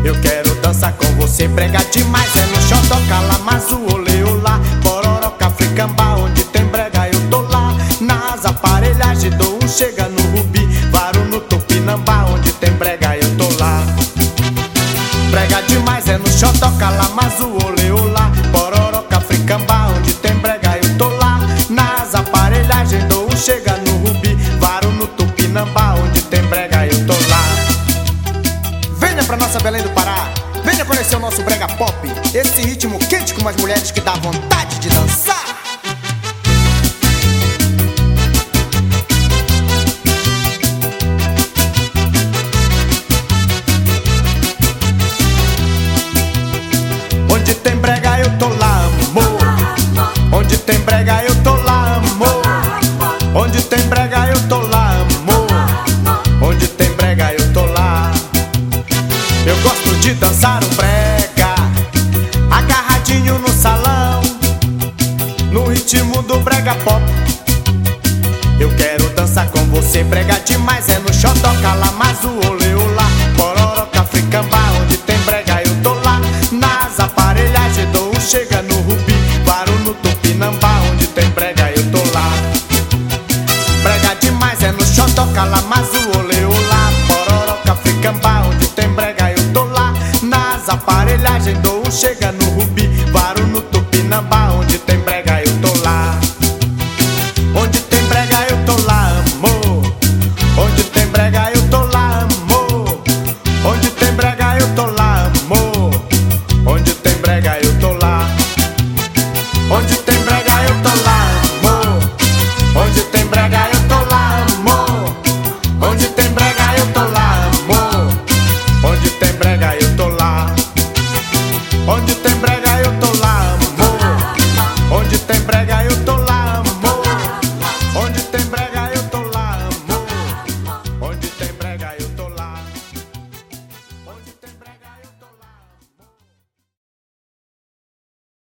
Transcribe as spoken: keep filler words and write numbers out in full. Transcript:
Eu quero dançar com você, brega demais. É no xodó, calamaço, olê, olá, pororoca, fricambá, onde tem brega eu tô lá. Nas aparelhagens dou um chega no rubi, varo no tupinambá, onde tem brega eu tô lá. Brega demais é no xodó, calamaço, olê, olá, pororoca, fricambá, onde tem brega eu tô lá. Nas aparelhagens dou um chega no rubi, varo no tupinambá, onde tem brega eu tô lá. Venha pra nossa Belém do Pará, venha conhecer o nosso brega pop, esse ritmo quente com umas mulheres que dá vontade de dançar. Onde tem brega eu tô lá, amor. Onde tem brega eu tô lá, amor. Onde tem brega eu tô lá, amor. Onde tem brega eu tô lá. Eu gosto de dançar um brega agarradinho no salão, no ritmo do brega pop. Eu quero dançar com você, brega demais. É no xodó, calamaço, olê, olá, pororoca, fricambá, onde tem brega eu tô lá. Nas aparelhagens dou um chega no rubi, varo no tupinambá, onde tem brega eu tô lá. Brega demais é no xodó, calamaço, olê, olá, pororoca, fricambá, onde tem brega eu tô lá. Nas aparelhagens dou um chega no rubi,